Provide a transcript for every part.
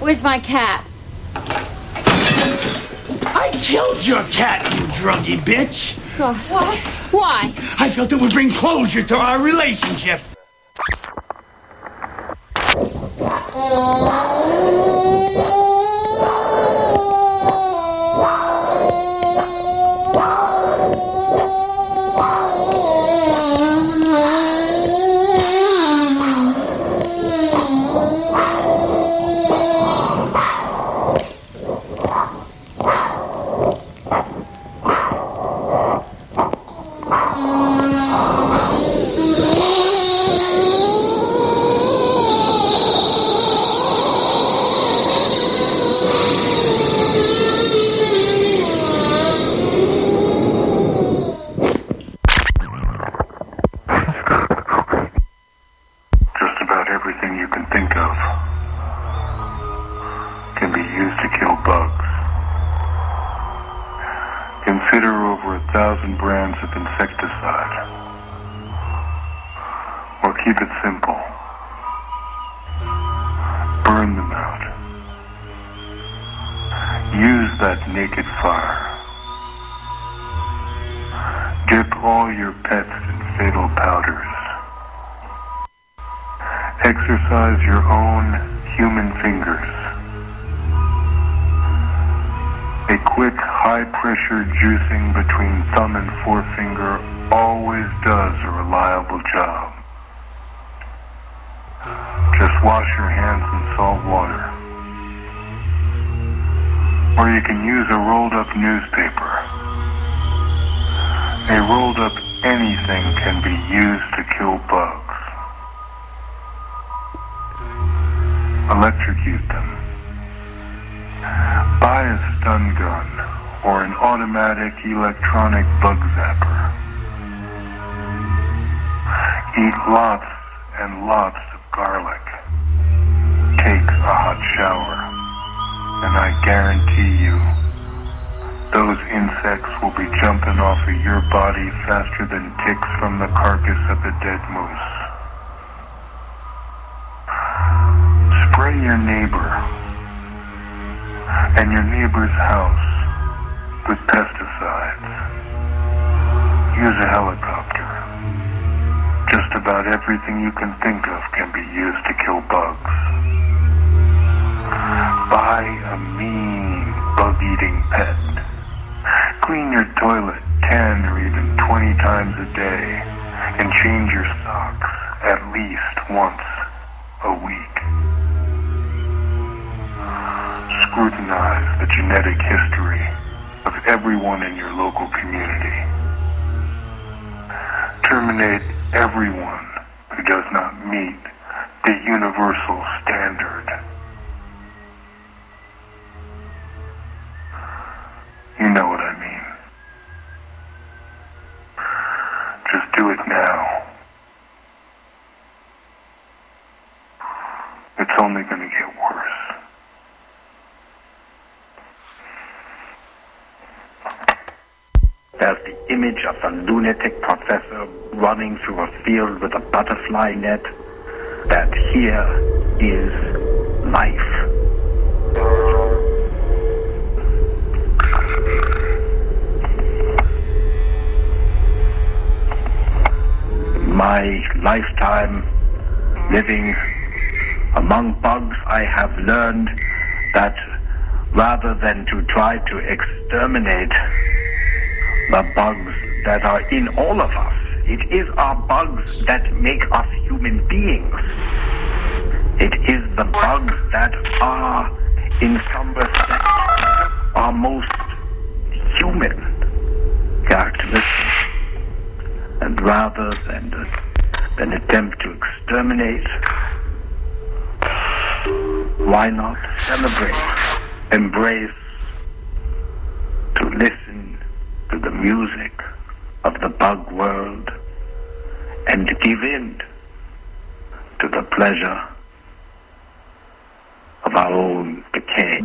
Where's my cat? I killed your cat, you druggy bitch. God. What? Why? I felt it would bring closure to our relationship. Exercise your own human fingers. A quick, high-pressure juicing between thumb and forefinger always does a reliable job. Just wash your hands in salt water. Or you can use a rolled-up newspaper. A rolled-up anything can be used to kill bugs. Electrocute them. Buy a stun gun or an automatic electronic bug zapper. Eat lots and lots of garlic. Take a hot shower. And I guarantee you, those insects will be jumping off of your body faster than ticks from the carcass of a dead moose. Spray your neighbor and your neighbor's house with pesticides. Use a helicopter. Just about everything you can think of can be used to kill bugs. Buy a mean bug-eating pet. Clean your toilet 10 or even 20 times a day and change your socks at least once a week. Scrutinize the genetic history of everyone in your local community. Terminate everyone who does not meet the universal standard. You know what I mean. Just do it now. It's only going to get worse. There's the image of the lunatic professor running through a field with a butterfly net. That here is life. My lifetime living among bugs, I have learned that rather than to try to exterminate the bugs that are in all of us, it is our bugs that make us human beings. It is the bugs that are, in some respects, our most human characteristics. And rather than attempt to exterminate, why not celebrate, embrace, to listen to the music of the bug world and give in to the pleasure of our own decay.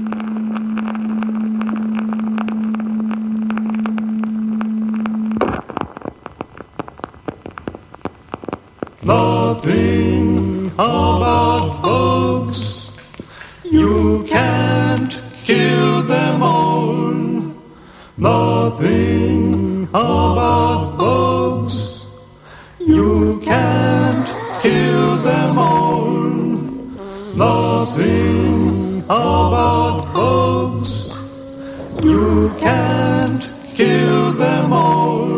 Nothing about bugs. You You can't kill them all. Nothing about bugs. You can't kill them all. Nothing about bugs. You can't kill them all.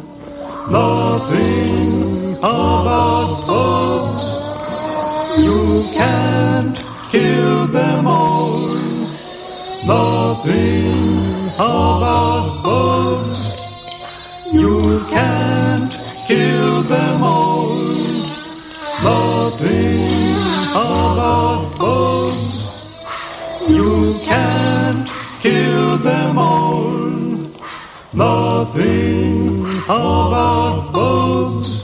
Nothing about bugs. You can't kill them all. Nothing about bugs. You can't kill them all. Nothing about bugs. You can't kill them all. Nothing about bugs.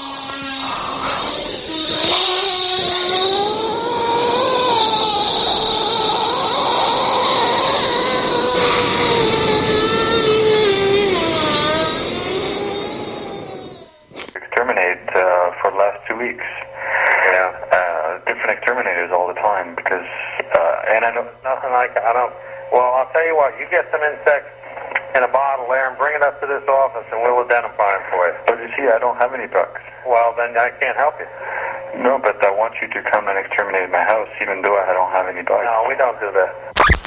Exterminate for the last 2 weeks. Different exterminators all the time because, and I don't, nothing like, I don't, well, I'll tell you what, you get some insects in a bottle there and bring it up to this office and we'll identify them for you. But you see, I don't have any bugs. Well, then I can't help you. No, but I want you to come and exterminate my house even though I don't have any bugs. No, we don't do that.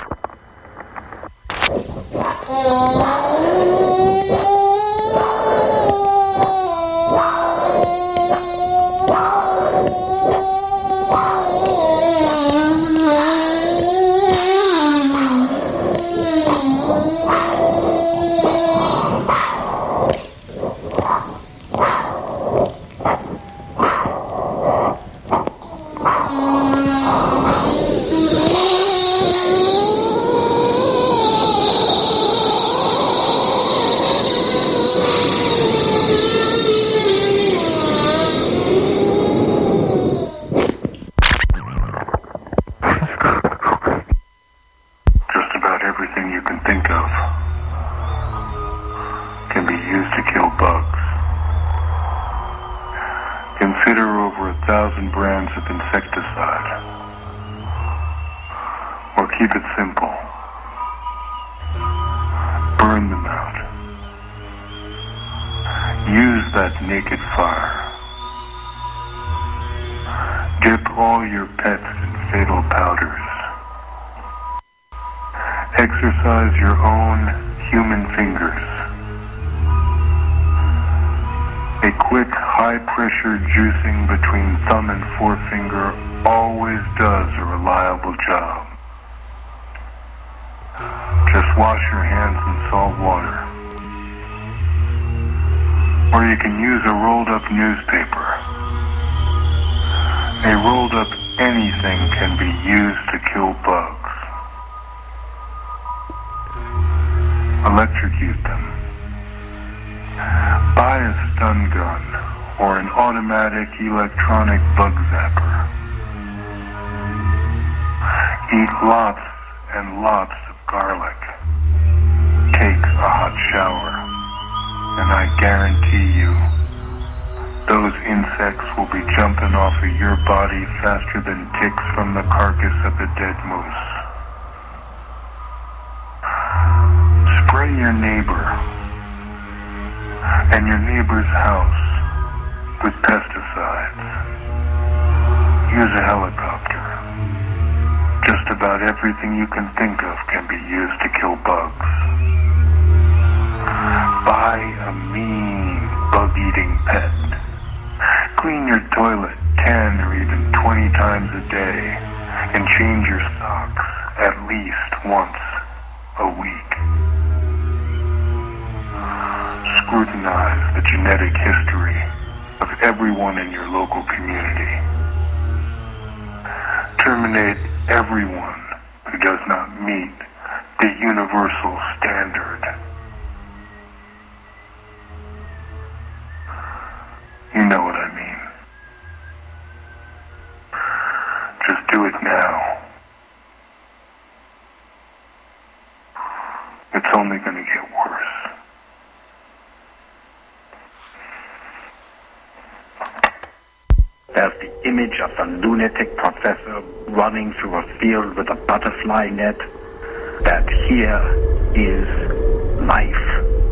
Everything you can think of can be used to kill bugs. Consider over 1,000 brands of insecticide. Or keep it simple. Burn them out. Use that naked fire. Dip all your pets in fatal powders. Exercise your own human fingers. A quick, high-pressure juicing between thumb and forefinger always does a reliable job. Just wash your hands in salt water. Or you can use a rolled-up newspaper. A rolled-up anything can be used to kill bugs. Electrocute them. Buy a stun gun or an automatic electronic bug zapper. Eat lots and lots of garlic. Take a hot shower. And I guarantee you, those insects will be jumping off of your body faster than ticks from the carcass of a dead moose. Spray your neighbor and your neighbor's house with pesticides. Use a helicopter. Just about everything you can think of can be used to kill bugs. Buy a mean bug-eating pet. Clean your toilet 10 or even 20 times a day and change your socks at least once a week. Scrutinize the genetic history of everyone in your local community. Terminate everyone who does not meet the universal standard. You know what I mean. Just do it now. It's only going to get worse. There's the image of the lunatic professor running through a field with a butterfly net. That here is life.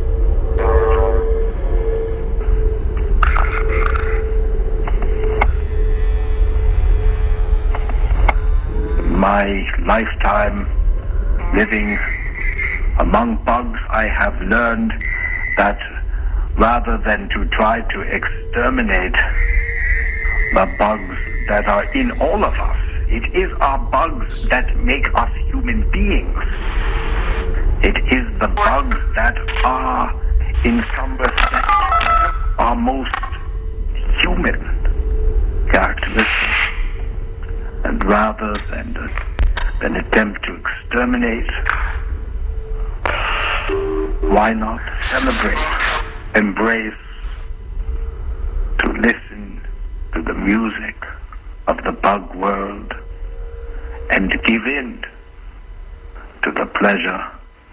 My lifetime living among bugs, I have learned that rather than to try to exterminate the bugs that are in all of us, it is our bugs that make us human beings. It is the bugs that are, in some respects, our most human characteristics. And rather than attempt to exterminate, why not celebrate, embrace, to listen to the music of the bug world and give in to the pleasure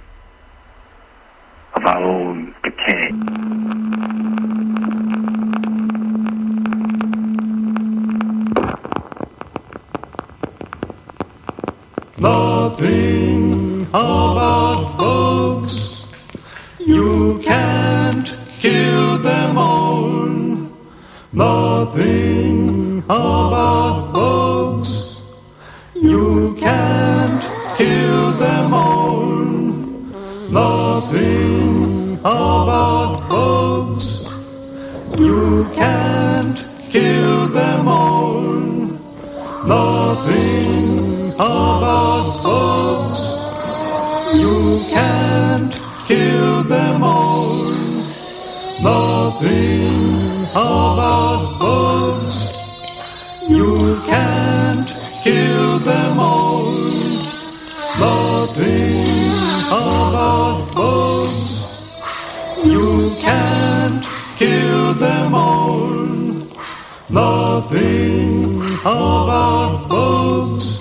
of our own decay. Nothing about bugs. You can't kill them all. Nothing about bugs. You can't kill them all. Nothing about bugs. You can't kill them all. Nothing about bugs. You can't kill them all. Nothing about bugs. You can't kill them all. Nothing about bugs. You can't kill them all. Nothing about bugs.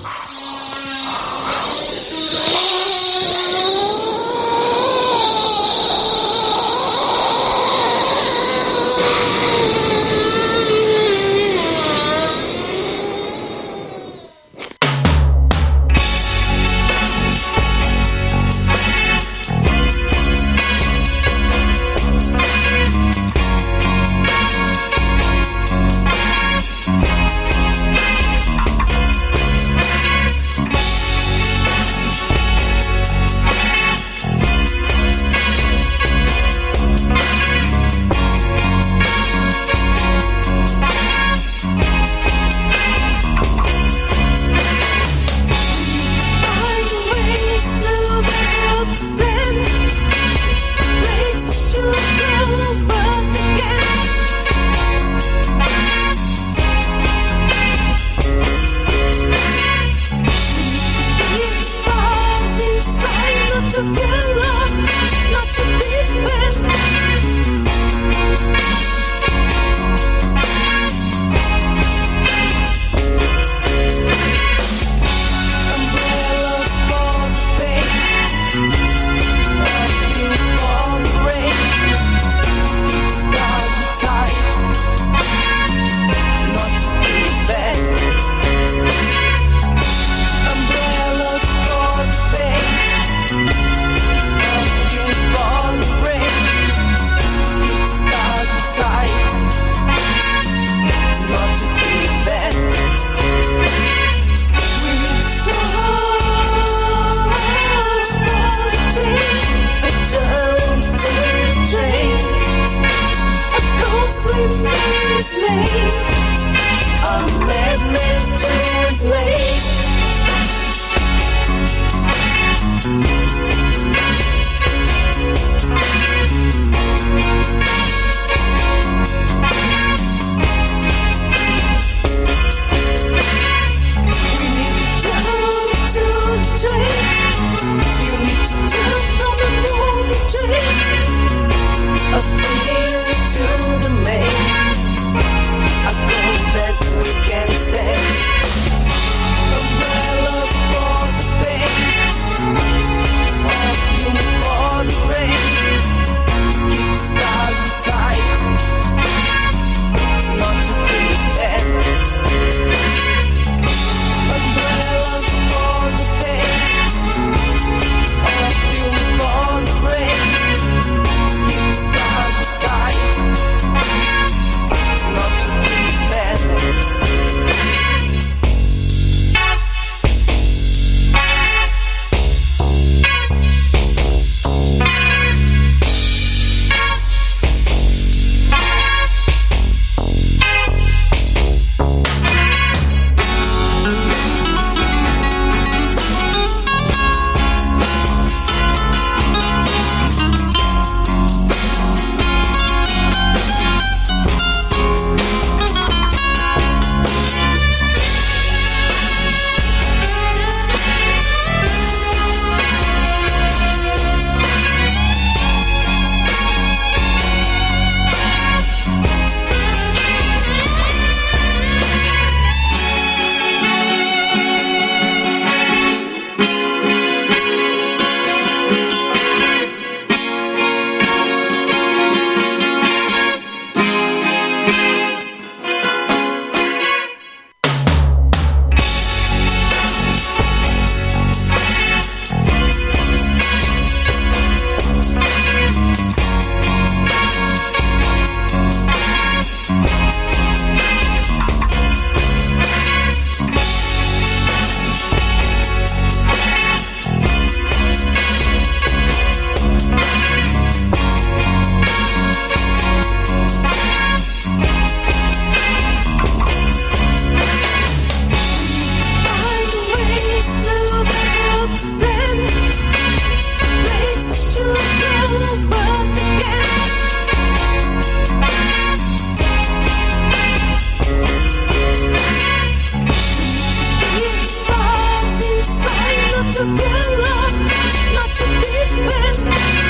to get lost, not to be spent.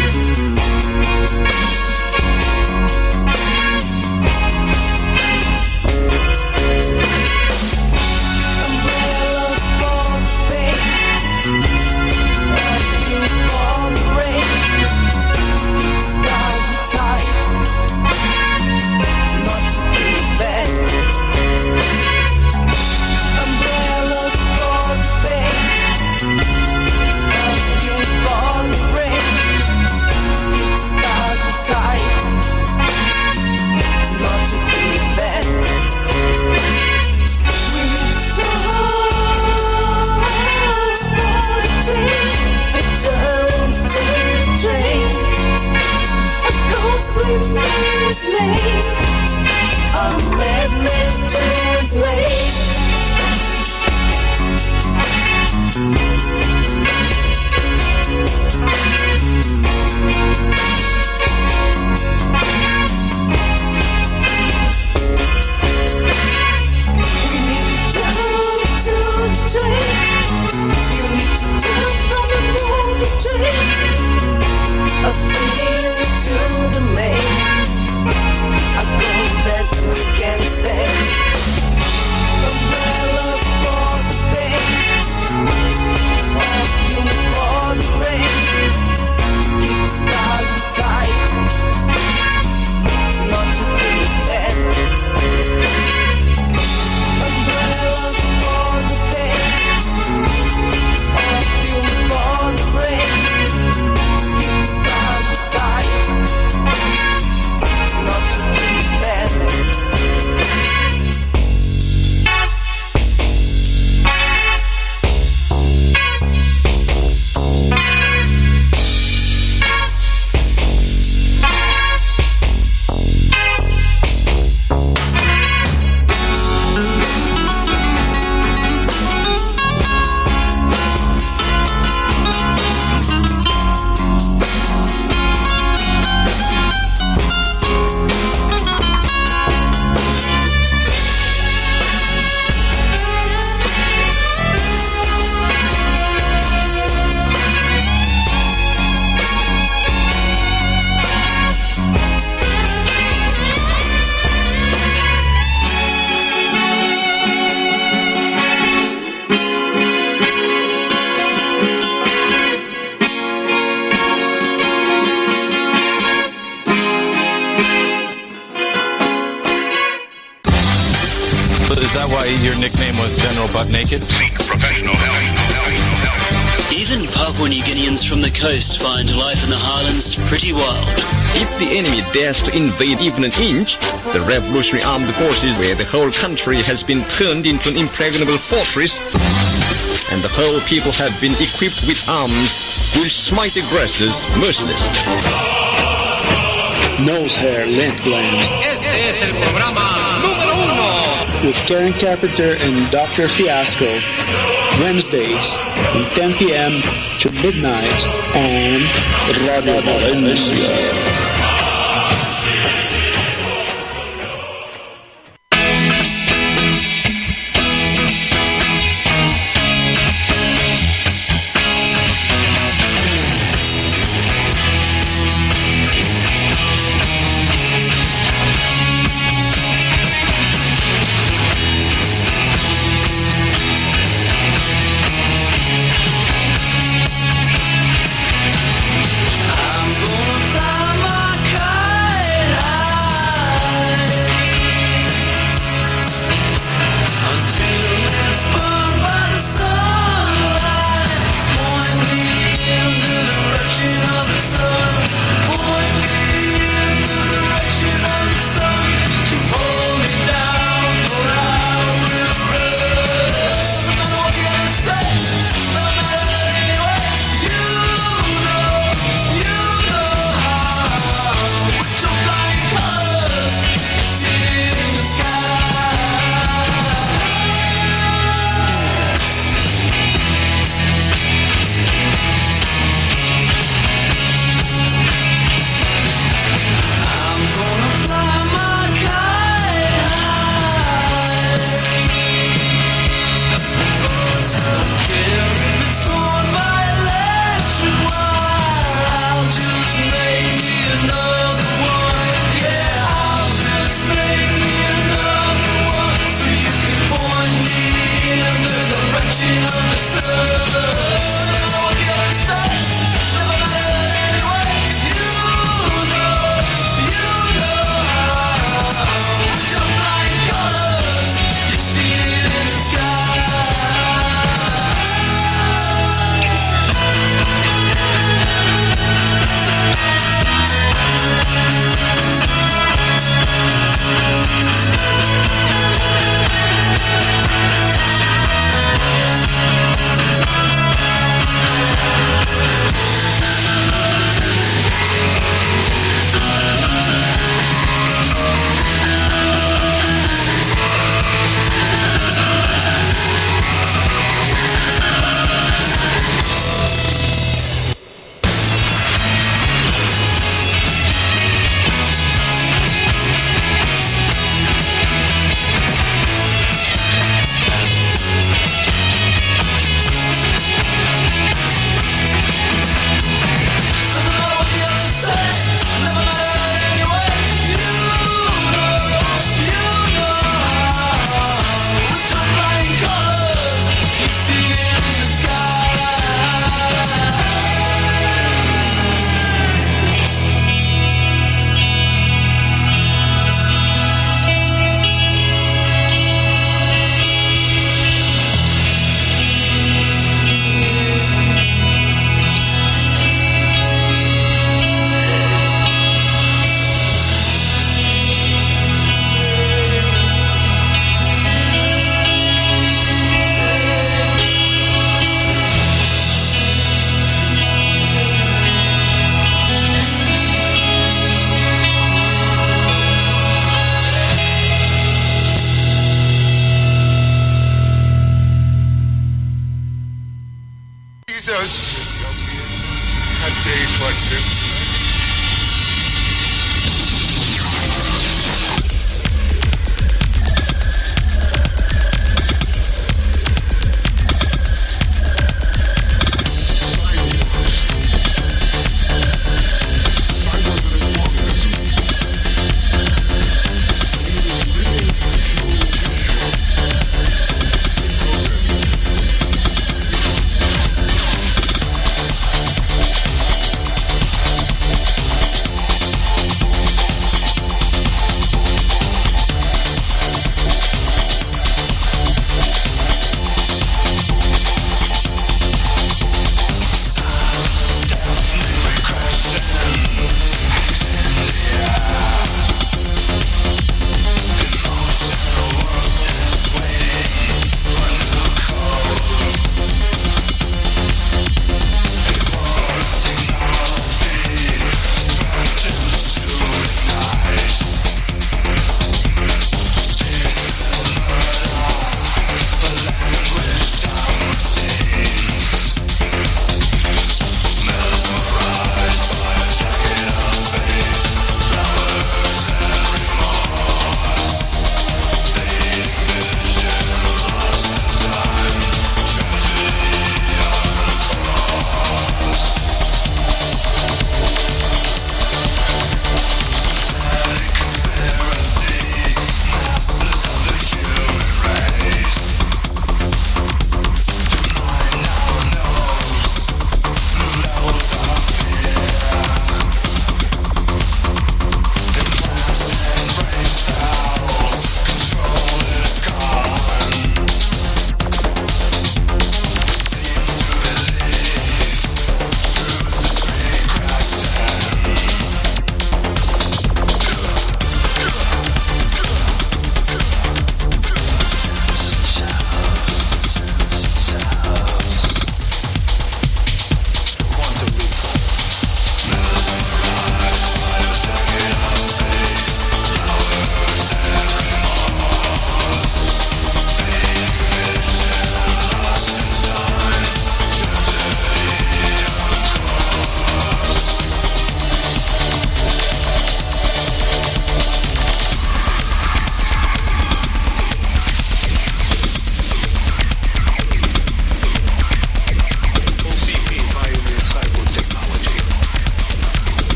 Umbrellas for the pain, perfume for the rain. Keep stars inside, not to be spent. Umbrellas for the pain, perfume for the rain. Keep stars inside, not to be spent. We need souls for the chain, a turn to the train. A ghost with his name, a madman to his name. We need to jump to the train. You need to jump from the movie train. A thrill to the main. A goal that we can sense. Umbrellas for the pain, perfume for the rain. Keep stars inside, not to be spent. Umbrellas for the pain, perfume for the rain. Keep stars inside, not to be spent. Is that why your nickname was General Butt Naked? Even Papua New Guineans from the coast find life in the highlands pretty wild. If the enemy dares to invade even an inch, the Revolutionary Armed Forces, where the whole country has been turned into an impregnable fortress, and the whole people have been equipped with arms, will smite aggressors mercilessly. Nose hair, lint gland. Este es el programa número 1 with Karen Carpenter and Dr. Fiasco, Wednesdays from 10 p.m. to midnight on Radio Valencia. I'm gonna fly my Jesus. On days like this.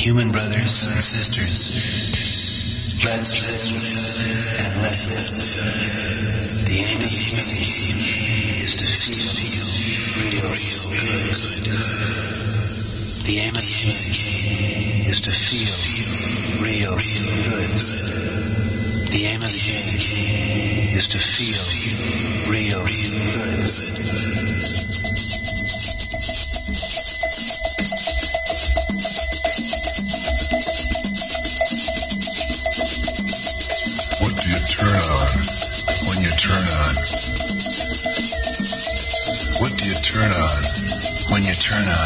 Human brothers and sisters, let's live and let live. The aim of the game is to feel real good. The aim of the game is to feel real good. The aim of the game is to feel real good. What do you turn on when you turn on? What do you turn on when you turn on?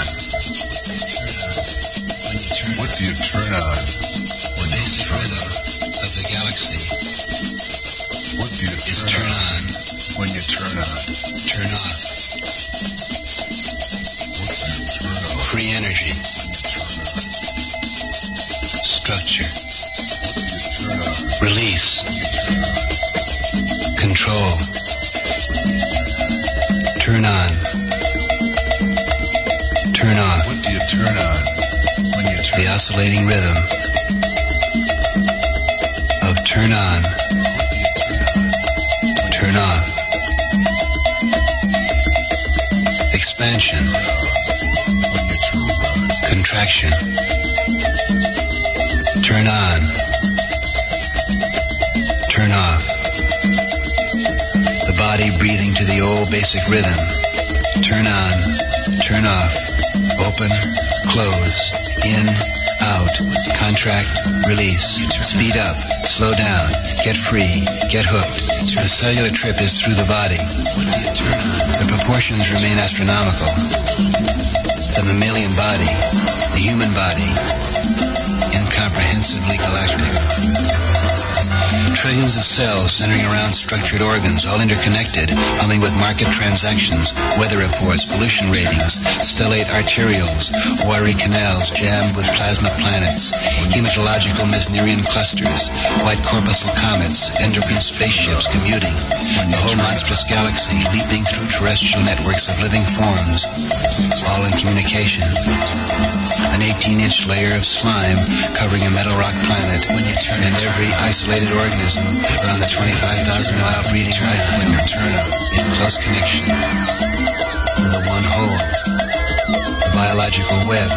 What do you turn on when you turn on? Of the galaxy. What do you turn on when you turn on? Turn off. What do you turn on? Free energy. Structure. What do you turn on? Release. Control. Turn on. Turn off. What do you turn on when you turn on? The oscillating rhythm of turn on, turn off. Expansion. Contraction. Turn on. Turn off. The body breathing to the old basic rhythm. Turn on. Turn off. Open. Close. In. Out. Contract. Release. Speed up. Slow down. Get free. Get hooked. The cellular trip is through the body. The proportions remain astronomical. The mammalian body, the human body, incomprehensibly galactic. Trillions of cells centering around structured organs, all interconnected, humming with market transactions, weather reports, pollution ratings, stellate arterioles, watery canals jammed with plasma planets, hematological Mesnerian clusters, white corpuscle comets, endocrine spaceships commuting, the whole monstrous galaxy leaping through terrestrial networks of living forms, all in communication. An 18-inch layer of slime covering a metal rock planet, and every isolated organism around the 25,000-mile breeding life in close connection to the one whole, the biological web.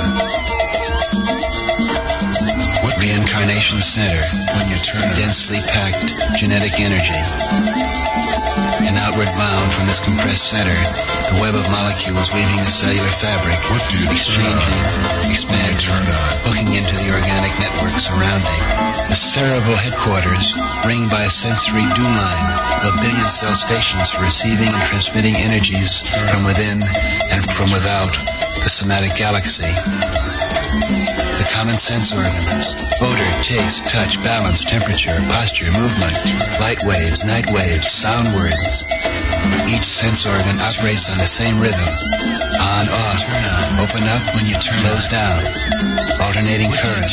Reincarnation center, when you turn densely packed genetic energy. And outward bound from this compressed center, the web of molecules weaving the cellular fabric, exchanging, expanding, hooking into the organic network surrounding. The cerebral headquarters, ringed by a sensory dew line of billion cell stations for receiving and transmitting energies from within and from without the somatic galaxy. The common sense organs, odor, taste, touch, balance, temperature, posture, movement, light waves, night waves, sound words. Each sense organ operates on the same rhythm. On, off, open up when you turn, close down, alternating current.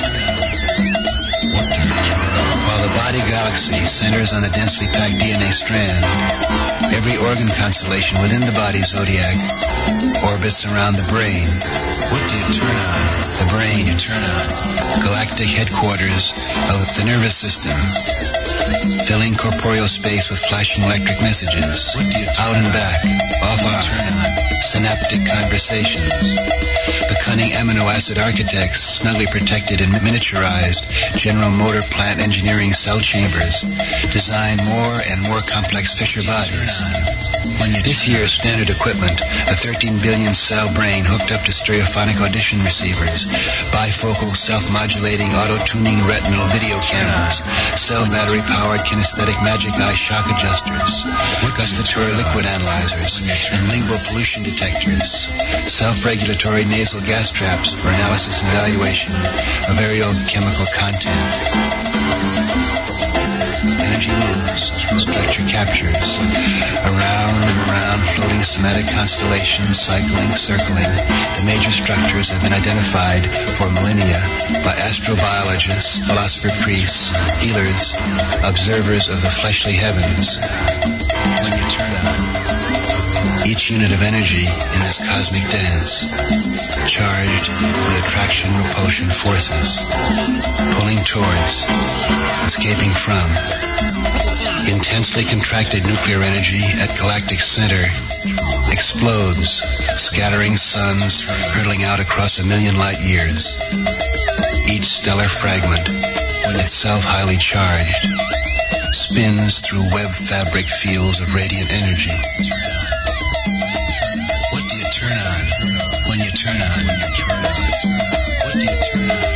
While the body galaxy centers on a densely packed DNA strand, every organ constellation within the body zodiac orbits around the brain. What do you turn on? The brain, you turn on. Galactic headquarters of the nervous system, filling corporeal space with flashing electric messages. What do you turn out and back, off on, synaptic conversations. The cunning amino acid architects, snugly protected and miniaturized general motor plant engineering cell chambers, design more and more complex Fisher bodies. This year's standard equipment, a 13 billion cell brain hooked up to stereophonic audition receivers, bifocal self-modulating auto-tuning retinal video cameras, cell battery-powered kinesthetic magic eye shock adjusters, gustatory liquid analyzers, and lingual pollution detectors, self-regulatory nasal gas traps for analysis and evaluation of aerochemical content. Energy moves, structure captures, around and around floating somatic constellations, cycling, circling. The major structures have been identified for millennia by astrobiologists, philosopher priests, healers, observers of the fleshly heavens. When you turn on, Each unit of energy in this cosmic dance, charged with attraction-repulsion forces, pulling towards, escaping from. Intensely contracted nuclear energy at galactic center explodes, scattering suns hurtling out across 1,000,000 light years. Each stellar fragment, itself highly charged, spins through web fabric fields of radiant energy. What do you turn on when you turn on? What do you turn on?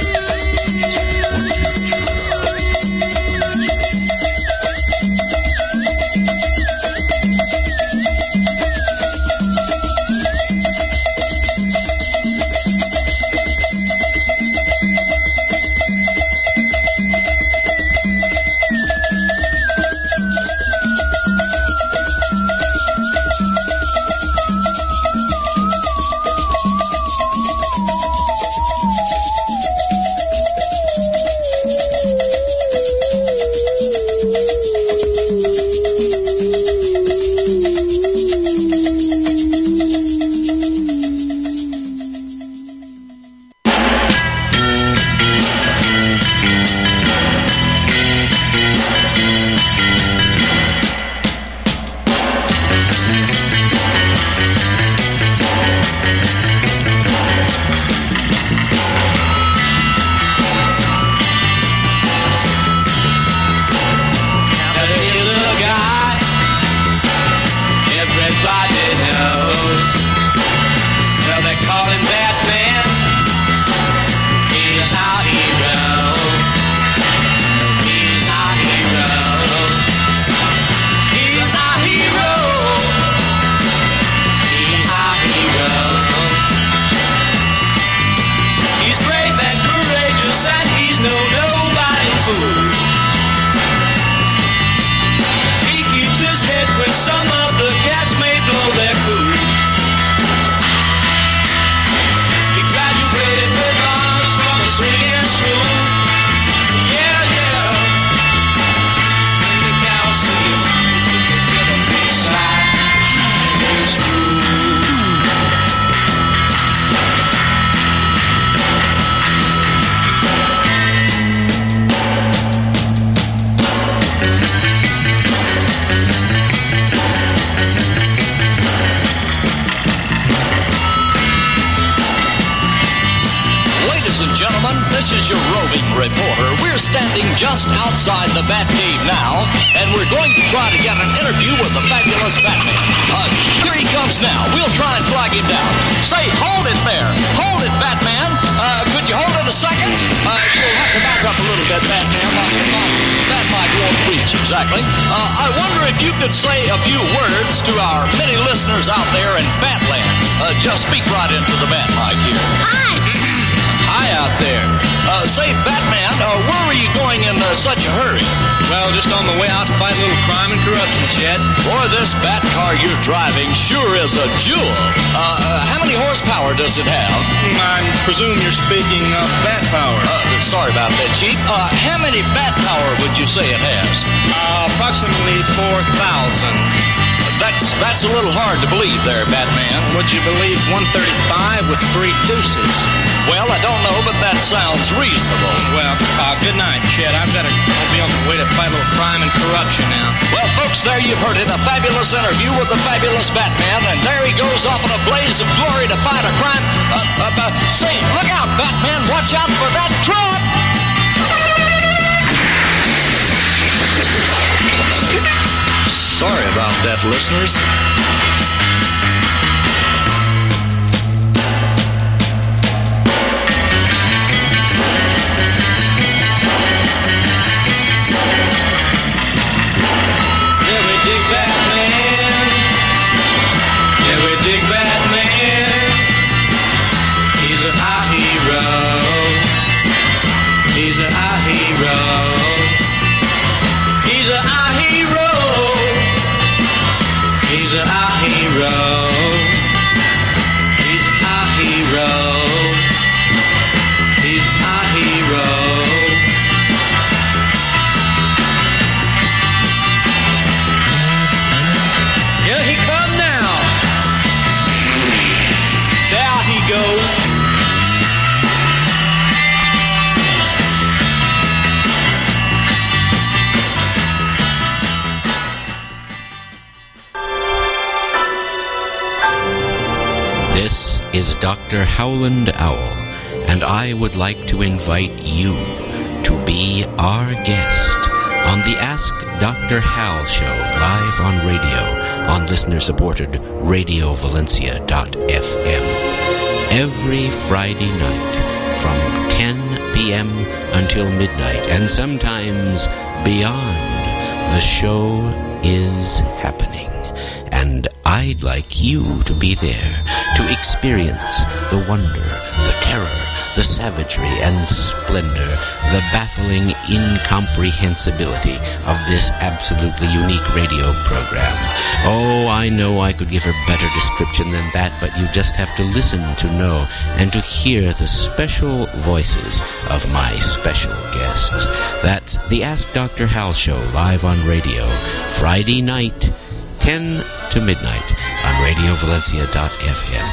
Just outside the Batcave now, and we're going to try to get an interview with the fabulous Batman. Here he comes now. We'll try and flag him down. Say, hold it there. Hold it, Batman. Could you hold it a second? You'll have to back up a little bit, Batman. That mic won't reach exactly. I wonder if you could say a few words to our many listeners out there in Batland. Just speak right into the Bat mic here. Hi. Hi out there. Say, Batman, where were you going in such a hurry? Well, just on the way out to fight a little crime and corruption, Chet. Boy, this Bat car you're driving sure is a jewel. How many horsepower does it have? I presume you're speaking of Bat power. Sorry about that, Chief. How many Bat power would you say it has? Approximately 4,000. That's a little hard to believe there, Batman. Would you believe 135 with 3 deuces? Well, I don't know, but that sounds reasonable. Well, good night, Chet. I'll be on the way to fight a little crime and corruption now. Well, folks, there you've heard it. A fabulous interview with the fabulous Batman, and there he goes off in a blaze of glory to fight a crime. Say, look out, Batman. Watch out for that truck. Sorry about that, listeners. Yeah, we dig Batman. Yeah, we dig Batman. He's a high hero. He's a high hero. He's a high hero. He's a is Dr. Howland Owl, and I would like to invite you to be our guest on the Ask Dr. Hal show live on radio on listener-supported RadioValencia.fm every Friday night from 10 p.m. until midnight, and sometimes beyond. The show is happening, and I'd like you to be there to experience the wonder, the terror, the savagery and splendor, the baffling incomprehensibility of this absolutely unique radio program. Oh, I know I could give a better description than that, but you just have to listen to know and to hear the special voices of my special guests. That's the Ask Dr. Hal show live on radio, Friday night, 10 to midnight on RadioValencia.fm.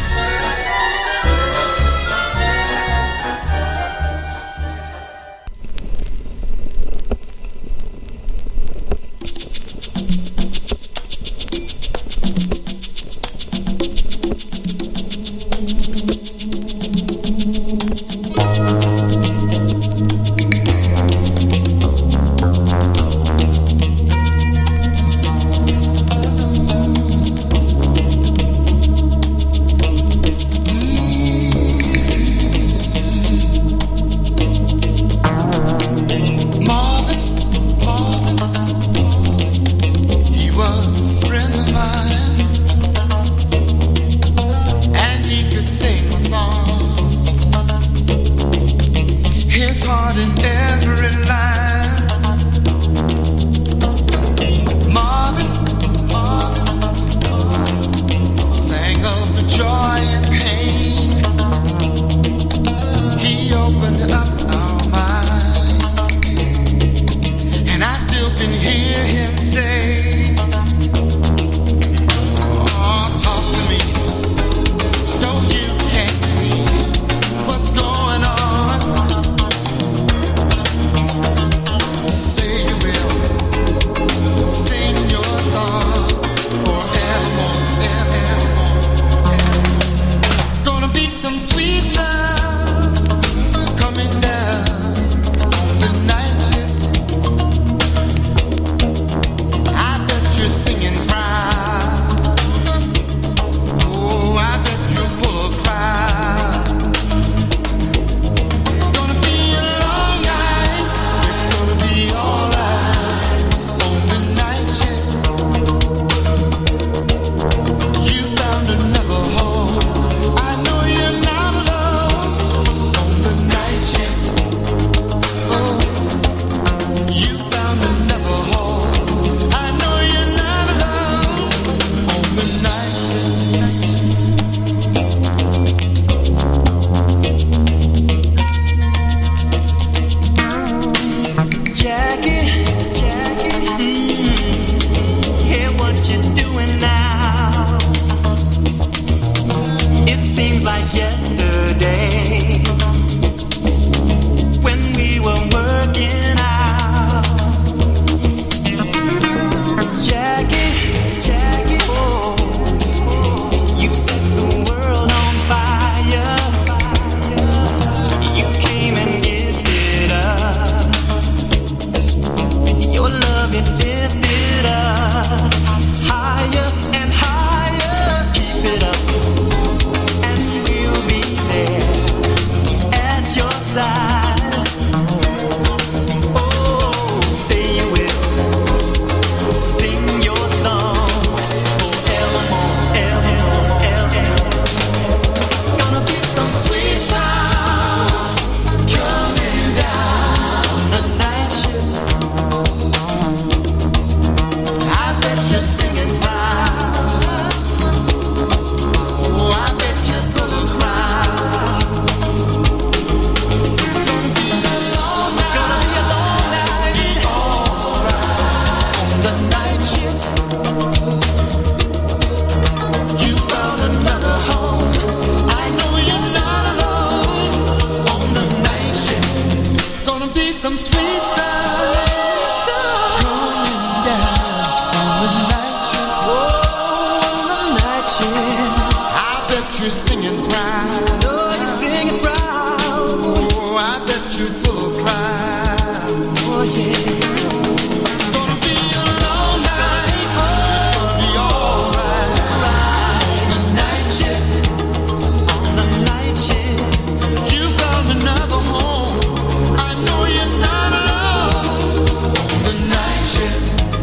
singing proud. Oh, you're singing proud. Oh, I bet you're full of pride. Oh, yeah. Gonna be a long night. It's gonna be alright. On the night shift. On the night shift. You found another home. I know you're not alone. The night shift.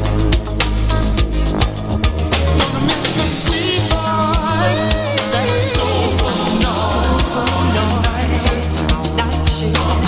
Gonna miss your sweet voice. That's so fun. Night shift.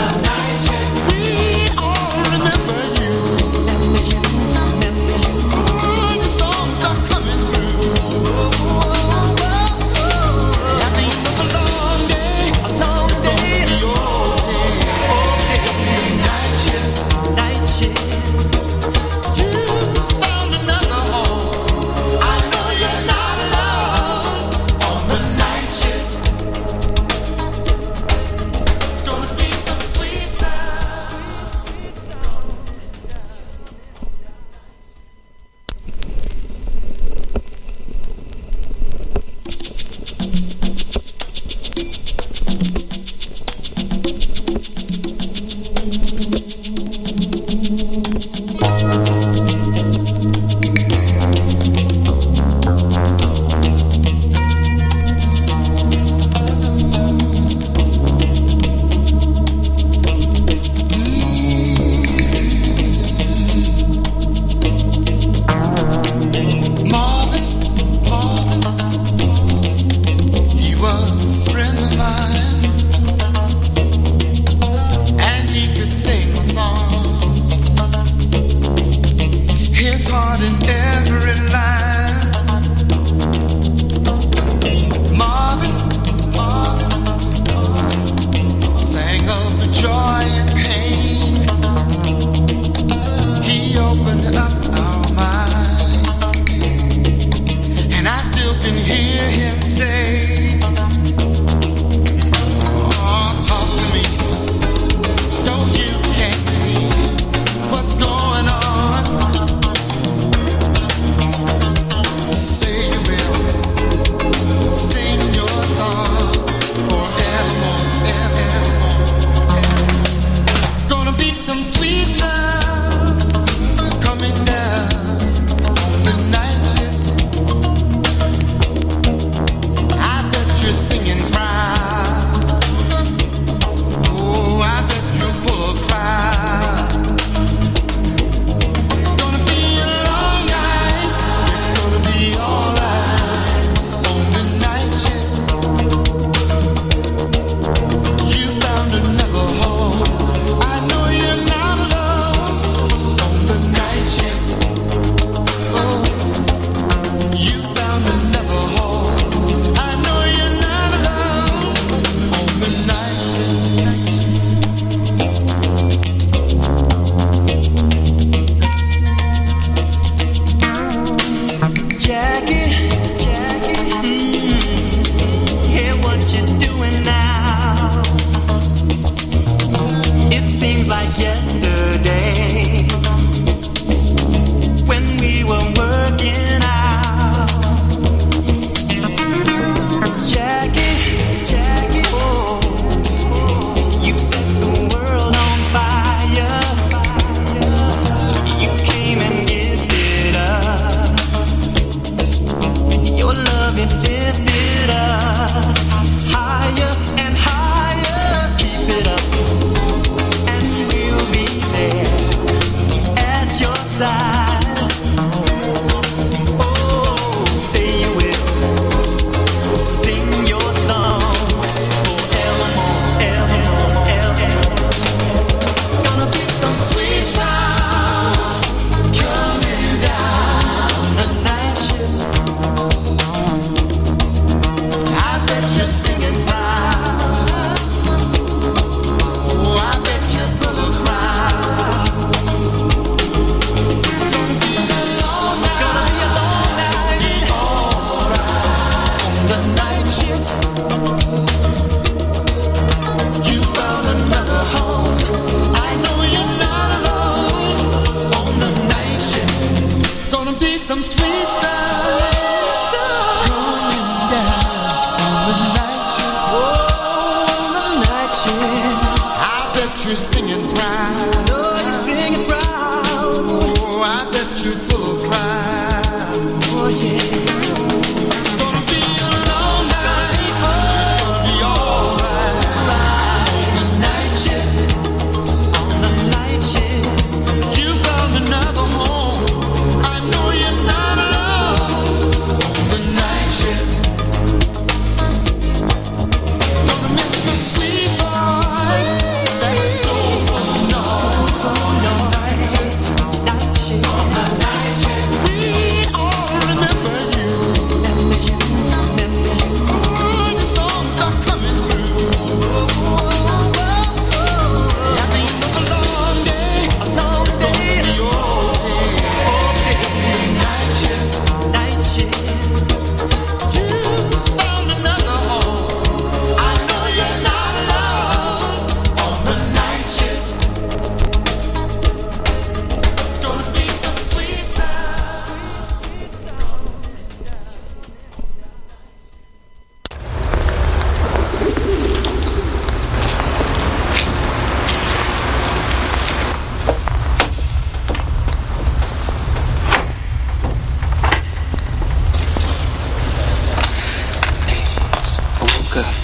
woke up.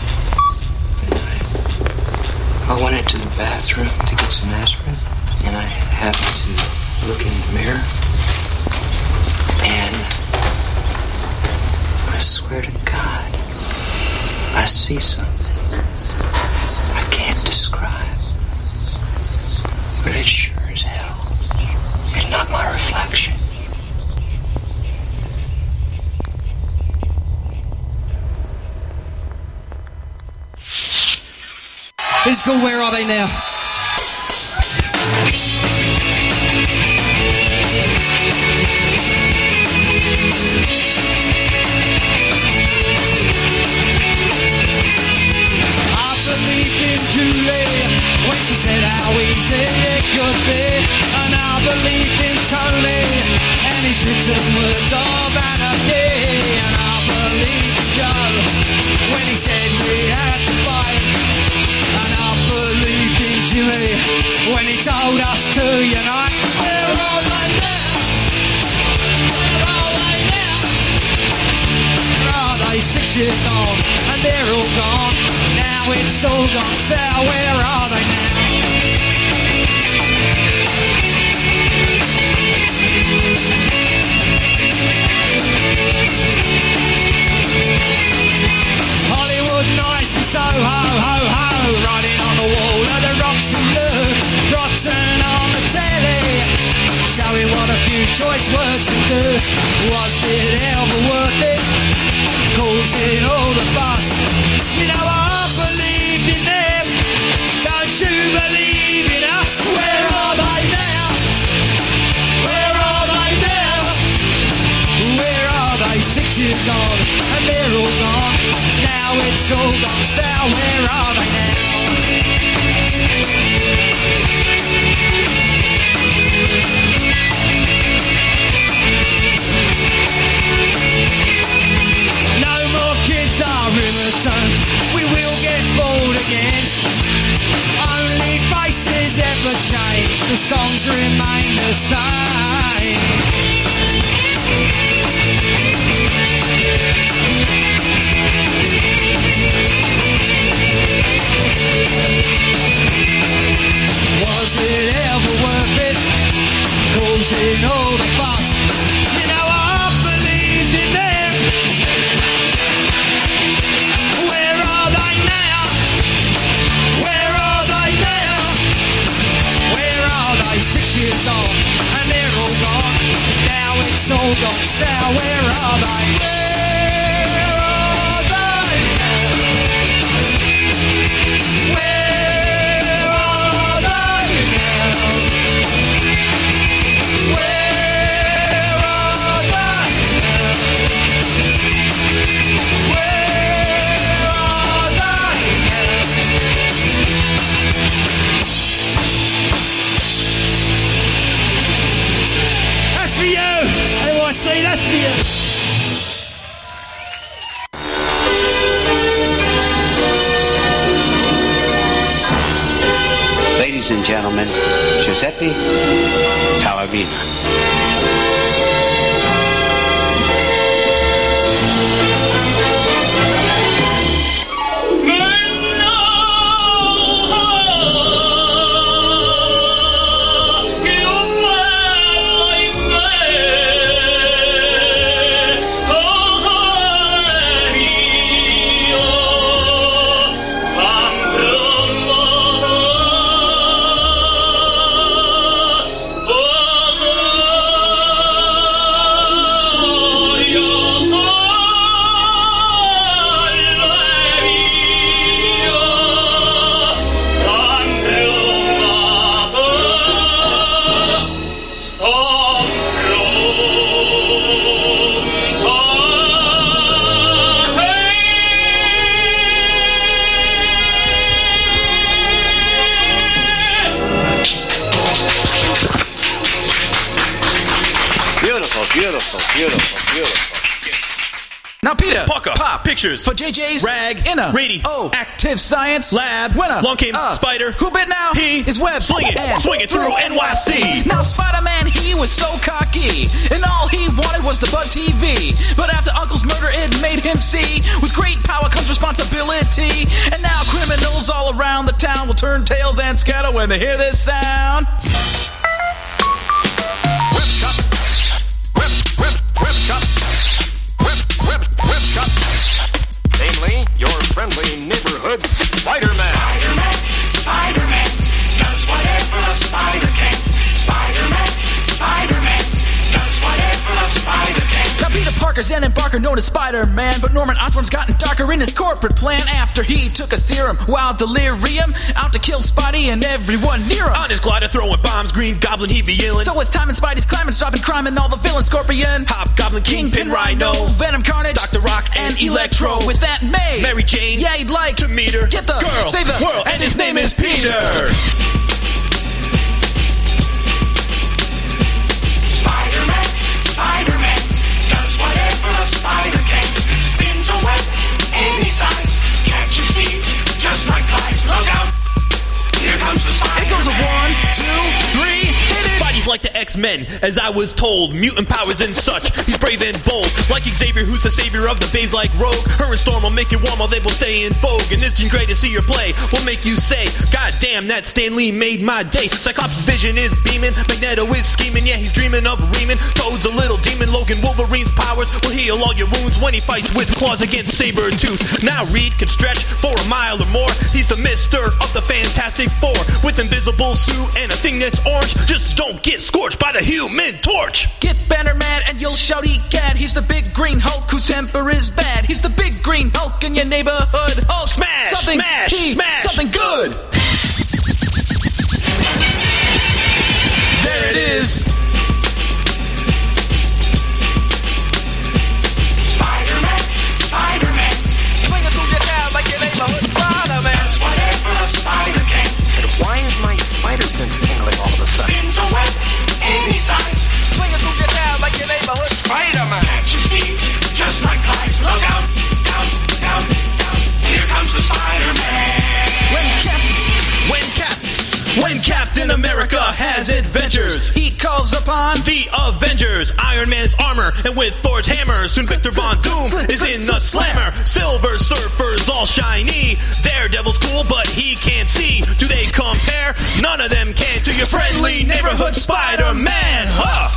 And I went into the bathroom to get some aspirin, and I happened to look in the mirror, and I swear to God, I see something I can't describe, but it sure as hell is not my reflection. It's called Where Are They Now? I believed in Julie when she said how easy it could be, and I believed in Tony and his written words of anarchy, and I believed in Joe when he said we had to fight. And I believed in Jimmy when he told us to unite. Where are they now? Where are they now? Where are they? 6 years on and they're all gone. Now it's all gone sour. Where are they now? Hollywood nice and so ho ho ho, riding on the wall of the rocks and blue, rotten on the telly, showing what a few choice words can do. Was it ever worth it? Causing all the fuss. You know I believed in them. Don't you believe in us? Where are they now? Where are they now? Where are they? 6 years on and they're all gone. Now it's all gone sour. Where are they now? No more kids are innocent. We will get bored again. Only faces ever change. The songs remain the same. Was it ever worth it? Causing all the fuss. You know I believed in them. Where are they now? Where are they now? Where are they? 6 years on and they're all gone. Now it's all gone sour. Where are they? Where are they now? Where are they now? Where are they now? Where are they now? That's for you. NYC, that's for you. Ladies and gentlemen, Giuseppe Talavina. Now, Peter, Parker, Pop, Pictures, for JJ's, Rag, Inner, Radio, Active Science, Lab, Winner, Long Came, Spider, Who Bit Now, He is Web, Swing it through NYC. Now, Spider-Man, he was so cocky, and all he wanted was the Buzz TV. But after Uncle's murder, it made him see, with great power comes responsibility. turn tails and scatter when they hear this sound. Whip cup. Whip, whip, whip cup. Whip, whip, whip cup. Namely, your friendly neighborhood Spider-Man. Spider-Man, Spider-Man, does whatever a spider can. Spider-Man, Spider-Man, does whatever a spider can. Now Peter Parker's an embarker known as Spider-Man, but Norman Osborn's gotten darker in his corporate plan after he took a serum while delirium out to kill Spidey and everyone near him. On his glider throwing bombs, Green Goblin he be yelling. So with time and Spidey's climbing, stopping crime and all the villains, Scorpion, Hobgoblin, Kingpin, Rhino, Venom, Carnage, Dr. Rock, and Electro. With that Mary Jane, yeah, he'd like to meet her, get the girl, save the world, and his name is Peter. Spider-Man, Spider-Man, does whatever a spider can. Spins a web any size, catches speed just like Clyde. Look out, here comes the spider. It goes a 1, 2, 3, hit it. Spidey's like the X-Men, as I was told, mutant powers and such. He's brave and bold, like Xavier, who's the savior of the babes like Rogue. Her and Storm will make you warm while they will stay in vogue. And this Jean Grey to see your play will make you say, God damn, that Stan Lee made my day. Cyclops' vision is beaming, Magneto is scheming, yeah, he's dreaming of reaming. Toad's a little demon, Logan Wolverine's powers will heal all your wounds when he fights with claws against Sabretooth. Now Reed can stretch for a mile or more. He's the Mister of the Fantastic Four, with invisible suit and a thing that's orange. Just don't get scorched by the Human Torch. Get Banner mad and you'll shout egad. He's the big green Hulk whose temper is bad. He's the big green Hulk in your neighborhood. Hulk, smash, something, smash, smash, something good. There it is. Spider-Man, Spider-Man, Swing it through your town like your neighborhood Spider-Man. does whatever a spider can. And why is my spider sense tingling all of a sudden? Spins a web any size, Swing it through your town like your neighborhood Spider-Man, catches speed just like Clyde. Look out, down, down, down, here comes the Spider-Man. When Captain America has adventures, he calls upon the Avengers, Iron Man's armor, and with Thor's hammer. Soon Victor Von Doom is in the slammer. Silver Surfer's all shiny. Daredevil's cool, but he can't see. Do they compare? None of them can to your friendly neighborhood Spider-Man. Huh?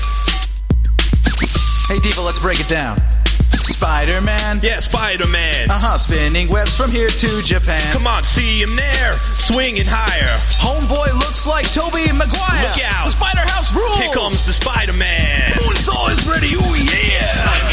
Hey, Diva, let's break it down. Spider-Man. Yeah, Spider-Man. Spinning webs from here to Japan. Come on, see him there, swinging higher. Homeboy looks like Tobey Maguire. Look out. The Spider House rules. Here comes the Spider-Man. Moonsaw is ready, ooh yeah.